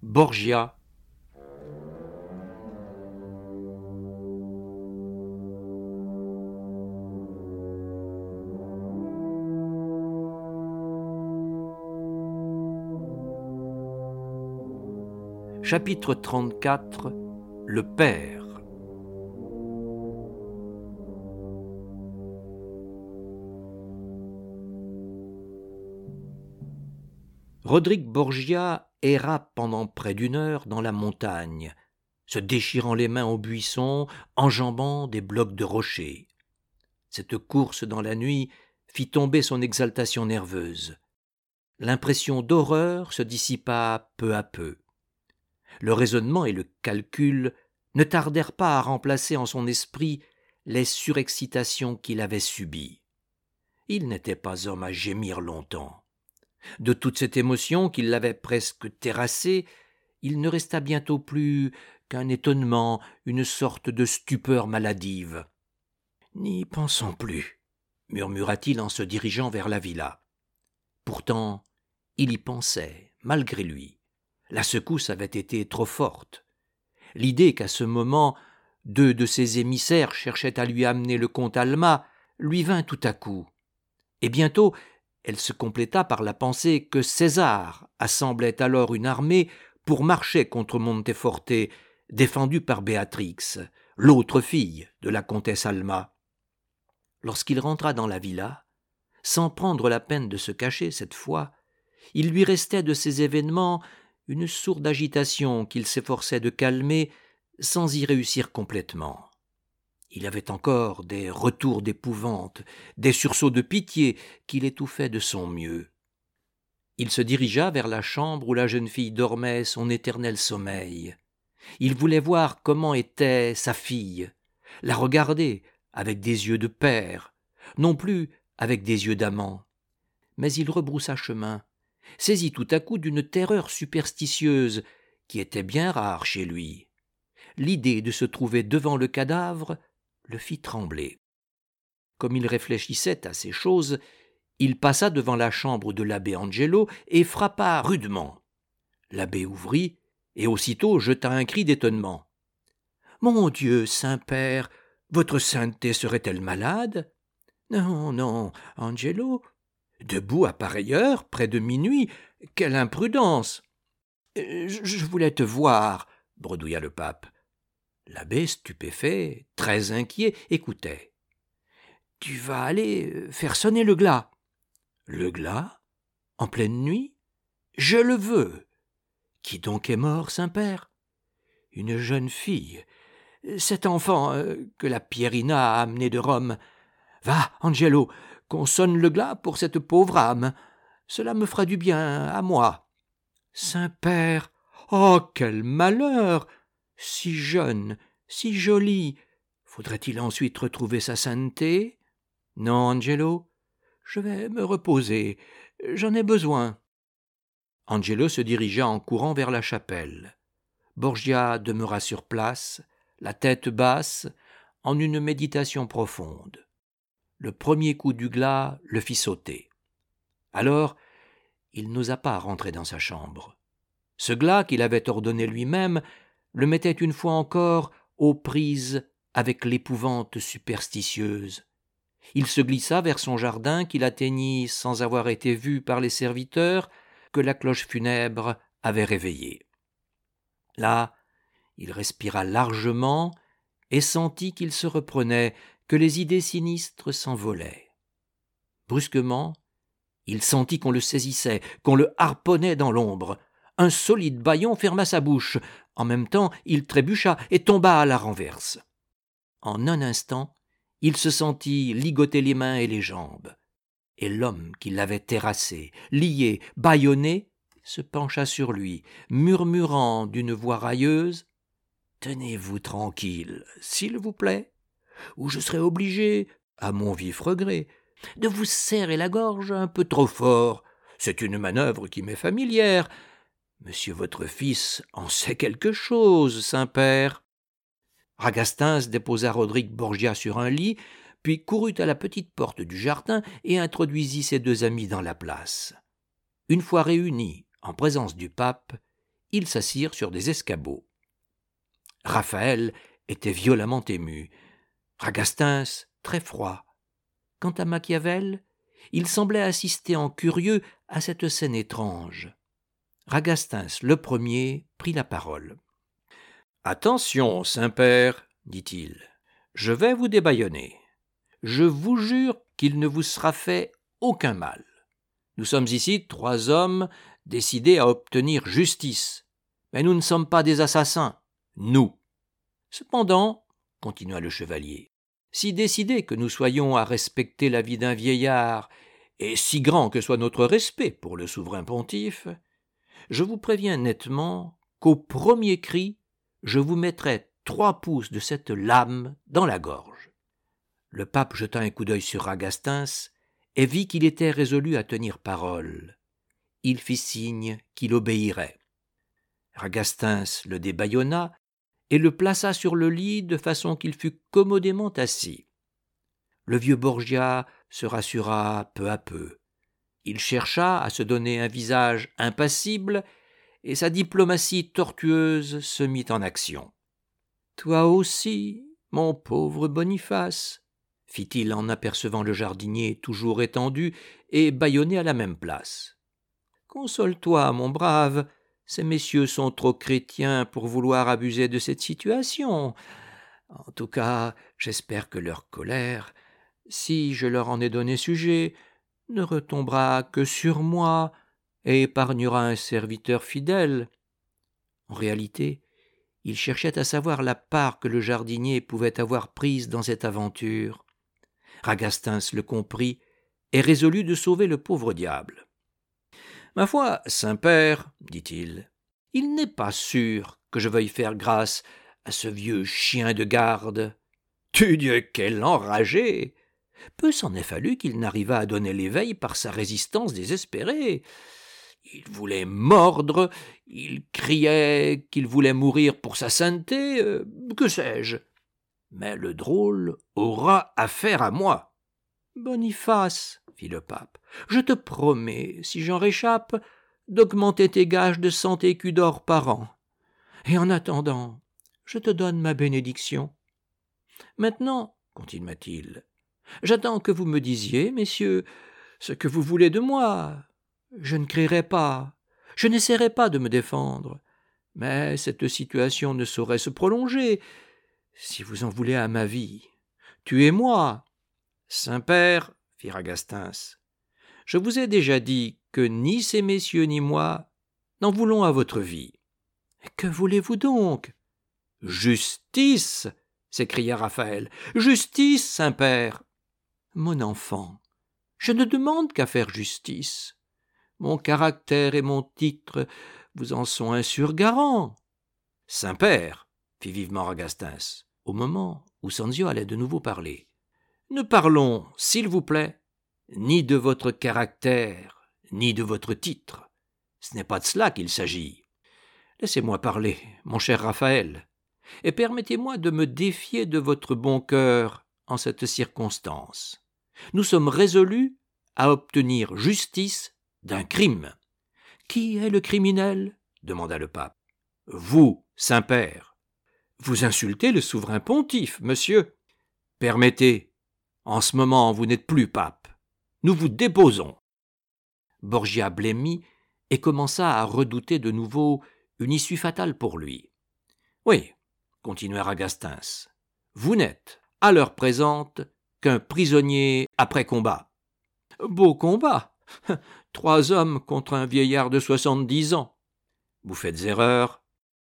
Borgia. Chapitre 34. Le Père. Rodrigue Borgia erra pendant près d'une heure dans la montagne, se déchirant les mains au buisson, enjambant des blocs de rochers. Cette course dans la nuit fit tomber son exaltation nerveuse. L'impression d'horreur se dissipa peu à peu. Le raisonnement et le calcul ne tardèrent pas à remplacer en son esprit les surexcitations qu'il avait subies. Il n'était pas homme à gémir longtemps. De toute cette émotion qui l'avait presque terrassé, il ne resta bientôt plus qu'un étonnement, une sorte de stupeur maladive. « N'y pensons plus », murmura-t-il en se dirigeant vers la villa. Pourtant, il y pensait, malgré lui. La secousse avait été trop forte. L'idée qu'à ce moment, 2 de ses émissaires cherchaient à lui amener le comte Alma lui vint tout à coup. Et bientôt, elle se compléta par la pensée que César assemblait alors une armée pour marcher contre Monteforte, défendu par Béatrix, l'autre fille de la comtesse Alma. Lorsqu'il rentra dans la villa, sans prendre la peine de se cacher cette fois, il lui restait de ces événements une sourde agitation qu'il s'efforçait de calmer sans y réussir complètement. Il avait encore des retours d'épouvante, des sursauts de pitié qu'il étouffait de son mieux. Il se dirigea vers la chambre où la jeune fille dormait son éternel sommeil. Il voulait voir comment était sa fille, la regarder avec des yeux de père, non plus avec des yeux d'amant. Mais il rebroussa chemin, saisi tout à coup d'une terreur superstitieuse qui était bien rare chez lui. L'idée de se trouver devant le cadavre le fit trembler. Comme il réfléchissait à ces choses, il passa devant la chambre de l'abbé Angelo et frappa rudement. L'abbé ouvrit et aussitôt jeta un cri d'étonnement. « Mon Dieu, Saint-Père, votre sainteté serait-elle malade ?»« Non, non, Angelo. » « Debout à pareille heure, près de minuit, quelle imprudence !»« Je voulais te voir, » bredouilla le pape. L'abbé, stupéfait, très inquiet, écoutait. « Tu vas aller faire sonner le glas. »« Le glas ? En pleine nuit ? Je le veux. »« Qui donc est mort, Saint-Père ? » ?»« Une jeune fille. Cet enfant que la Pierrina a amené de Rome. Va, Angelo, qu'on sonne le glas pour cette pauvre âme. Cela me fera du bien à moi. »« Saint-Père, oh, quel malheur ! Si jeune, si jolie, faudrait-il ensuite retrouver sa sainteté ? Non, Angelo, je vais me reposer, j'en ai besoin. » Angelo se dirigea en courant vers la chapelle. Borgia demeura sur place, la tête basse, en une méditation profonde. Le premier coup du glas le fit sauter. Alors, il n'osa pas rentrer dans sa chambre. Ce glas qu'il avait ordonné lui-même le mettait une fois encore aux prises avec l'épouvante superstitieuse. Il se glissa vers son jardin qu'il atteignit sans avoir été vu par les serviteurs que la cloche funèbre avait réveillés. Là, il respira largement et sentit qu'il se reprenait, que les idées sinistres s'envolaient. Brusquement, il sentit qu'on le saisissait, qu'on le harponnait dans l'ombre. Un solide bâillon ferma sa bouche. En même temps, il trébucha et tomba à la renverse. En un instant, il se sentit ligoter les mains et les jambes. Et l'homme qui l'avait terrassé, lié, bâillonné, se pencha sur lui, murmurant d'une voix railleuse « Tenez-vous tranquille, s'il vous plaît, ou je serai obligé, à mon vif regret, de vous serrer la gorge un peu trop fort. C'est une manœuvre qui m'est familière. Monsieur votre fils en sait quelque chose, Saint-Père. » Ragastins déposa Rodrigue Borgia sur un lit, puis courut à la petite porte du jardin et introduisit ses 2 amis dans la place. Une fois réunis en présence du pape, ils s'assirent sur des escabeaux. Raphaël était violemment ému, Ragastins très froid. Quant à Machiavel, il semblait assister en curieux à cette scène étrange. Ragastins le premier prit la parole. « Attention, Saint-Père, dit-il, je vais vous débâillonner. Je vous jure qu'il ne vous sera fait aucun mal. Nous sommes ici 3 hommes décidés à obtenir justice, mais nous ne sommes pas des assassins, nous. Cependant, continua le chevalier, si décidés que nous soyons à respecter la vie d'un vieillard, et si grand que soit notre respect pour le souverain pontife, je vous préviens nettement qu'au premier cri, je vous mettrai 3 pouces de cette lame dans la gorge. » Le pape jeta un coup d'œil sur Ragastins et vit qu'il était résolu à tenir parole. Il fit signe qu'il obéirait. Ragastins le débâillonna et le plaça sur le lit de façon qu'il fût commodément assis. Le vieux Borgia se rassura peu à peu. Il chercha à se donner un visage impassible et sa diplomatie tortueuse se mit en action. « Toi aussi, mon pauvre Boniface, fit-il en apercevant le jardinier toujours étendu et bâillonné à la même place. « Console-toi, mon brave, ces messieurs sont trop chrétiens pour vouloir abuser de cette situation. En tout cas, j'espère que leur colère, si je leur en ai donné sujet, ne retombera que sur moi et épargnera un serviteur fidèle. » En réalité, il cherchait à savoir la part que le jardinier pouvait avoir prise dans cette aventure. Ragastins le comprit et résolut de sauver le pauvre diable. « Ma foi, Saint-Père, dit-il, il n'est pas sûr que je veuille faire grâce à ce vieux chien de garde. Dieu, quel enragé! Peu s'en est fallu qu'il n'arrivât à donner l'éveil par sa résistance désespérée. Il voulait mordre, il criait qu'il voulait mourir pour sa sainteté, que sais-je. Mais le drôle aura affaire à moi. »« Boniface, fit le pape, je te promets, si j'en réchappe, d'augmenter tes gages de 100 écus d'or par an. Et en attendant, je te donne ma bénédiction. Maintenant, continua-t-il, j'attends que vous me disiez, messieurs, ce que vous voulez de moi. Je ne crierai pas, je n'essaierai pas de me défendre, mais cette situation ne saurait se prolonger. Si vous en voulez à ma vie, tuez-moi. »« Saint-Père, fit Ragastins, je vous ai déjà dit que ni ces messieurs ni moi n'en voulons à votre vie. »« Que voulez-vous donc ?»« Justice !» s'écria Raphaël. « Justice, Saint-Père !»« Mon enfant, je ne demande qu'à faire justice. Mon caractère et mon titre vous en sont un sûr garant. »« Saint-Père !» fit vivement Ragastins, au moment où Sanzio allait de nouveau parler. « Ne parlons, s'il vous plaît, ni de votre caractère, ni de votre titre. Ce n'est pas de cela qu'il s'agit. Laissez-moi parler, mon cher Raphaël, et permettez-moi de me défier de votre bon cœur en cette circonstance. Nous sommes résolus à obtenir justice d'un crime. »« Qui est le criminel ?» demanda le pape. « Vous, Saint-Père. Vous insultez le souverain pontife, monsieur. Permettez, en ce moment vous n'êtes plus pape. Nous vous déposons. » Borgia blêmit et commença à redouter de nouveau une issue fatale pour lui. « Oui, » continua Ragastins, « vous n'êtes, à l'heure présente, qu'un prisonnier après combat. »« Beau combat 3 hommes contre un vieillard de 70 ans. »« Vous faites erreur.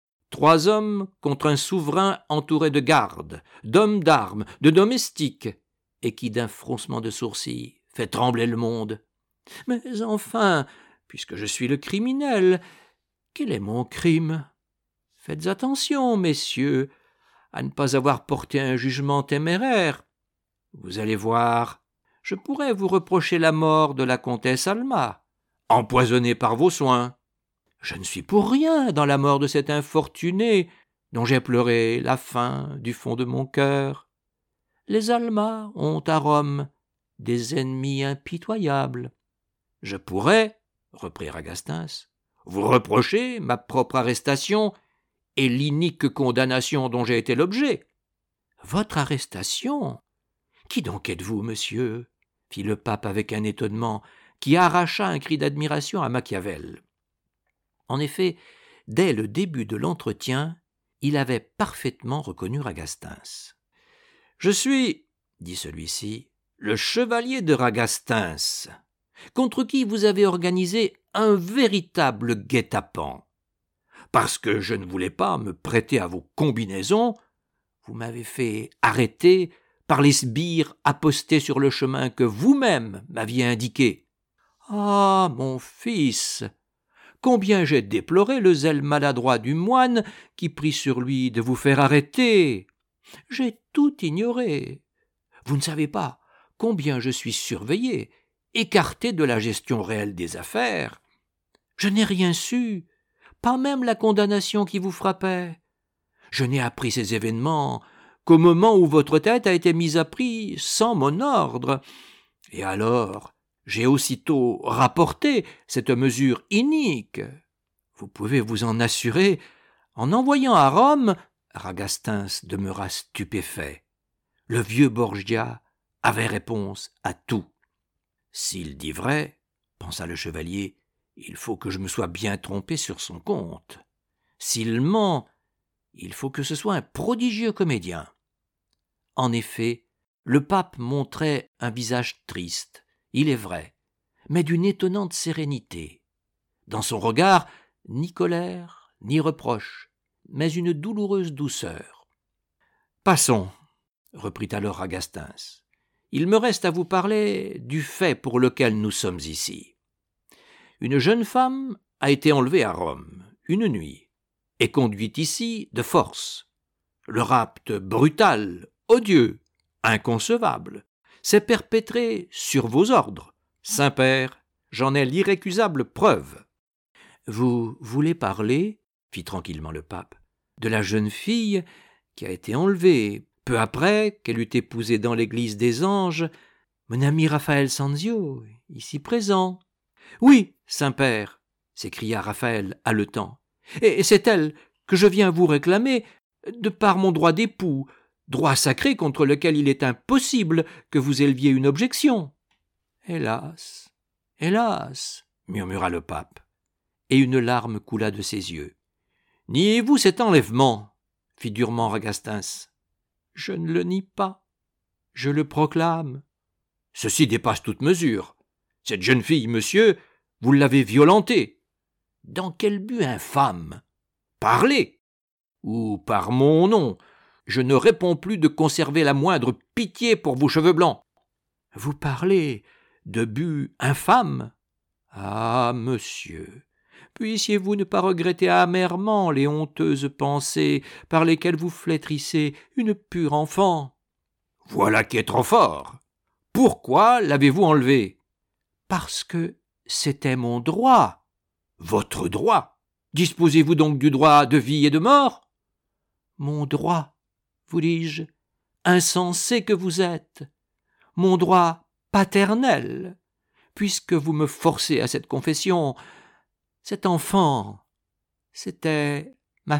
3 hommes contre un souverain entouré de gardes, d'hommes d'armes, de domestiques, et qui, d'un froncement de sourcils, fait trembler le monde. Mais enfin, puisque je suis le criminel, quel est mon crime ? Faites attention, messieurs, à ne pas avoir porté un jugement téméraire. Vous allez voir, je pourrais vous reprocher la mort de la comtesse Alma, empoisonnée par vos soins. Je ne suis pour rien dans la mort de cet infortuné dont j'ai pleuré la fin du fond de mon cœur. Les Alma ont à Rome des ennemis impitoyables. Je pourrais, reprit Ragastins, Vous reprochez ma propre arrestation et l'inique condamnation dont j'ai été l'objet. »« Votre arrestation ? Qui donc êtes-vous, monsieur ?» fit le pape avec un étonnement qui arracha un cri d'admiration à Machiavel. En effet, dès le début de l'entretien, il avait parfaitement reconnu Ragastins. « Je suis, dit celui-ci, le chevalier de Ragastins, contre qui vous avez organisé un véritable guet-apens. Parce que je ne voulais pas me prêter à vos combinaisons, vous m'avez fait arrêter par les sbires apostés sur le chemin que vous-même m'aviez indiqué. Ah, mon fils, combien j'ai déploré le zèle maladroit du moine qui prit sur lui de vous faire arrêter. J'ai tout ignoré. Vous ne savez pas combien je suis surveillé, écarté de la gestion réelle des affaires. Je n'ai rien su, pas même la condamnation qui vous frappait. Je n'ai appris ces événements qu'au moment où votre tête a été mise à prix sans mon ordre. Et alors, j'ai aussitôt rapporté cette mesure inique. Vous pouvez vous en assurer, en envoyant à Rome, Ragastins demeura stupéfait. Le vieux Borgia avait réponse à tout. S'il dit vrai, pensa le chevalier, il faut que je me sois bien trompé sur son compte. S'il ment, il faut que ce soit un prodigieux comédien. En effet, le pape montrait un visage triste, il est vrai, mais d'une étonnante sérénité. Dans son regard, ni colère, ni reproche, mais une douloureuse douceur. « Passons, » reprit alors Ragastins. « Il me reste à vous parler du fait pour lequel nous sommes ici. Une jeune femme a été enlevée à Rome, une nuit, et conduite ici de force. Le rapt brutal, odieux, inconcevable, s'est perpétré sur vos ordres. Saint-Père, j'en ai l'irrécusable preuve. »« Vous voulez parler, fit tranquillement le pape, de la jeune fille qui a été enlevée peu après qu'elle eut épousé dans l'église des anges mon ami Raphaël Sanzio, ici présent. »« Oui, Saint-Père, s'écria Raphaël haletant, et c'est elle que je viens vous réclamer de par mon droit d'époux, droit sacré contre lequel il est impossible que vous éleviez une objection. »« Hélas, hélas, murmura le pape, et une larme coula de ses yeux. « Niez-vous cet enlèvement ?» fit durement Ragastins. « Je ne le nie pas, je le proclame. »« Ceci dépasse toute mesure. Cette jeune fille, monsieur, vous l'avez violentée. »« Dans quel but infâme ? Parlez, ou par mon nom, je ne réponds plus de conserver la moindre pitié pour vos cheveux blancs. »« Vous parlez de but infâme ? Ah, monsieur, puissiez-vous ne pas regretter amèrement les honteuses pensées par lesquelles vous flétrissez une pure enfant. »« Voilà qui est trop fort. Pourquoi l'avez-vous enlevée ? » ?»« Parce que c'était mon droit. »« Votre droit ? Disposez-vous donc du droit de vie et de mort ? » ?»« Mon droit, vous dis-je, insensé que vous êtes, mon droit paternel, puisque vous me forcez à cette confession. Cet enfant, c'était ma fille. »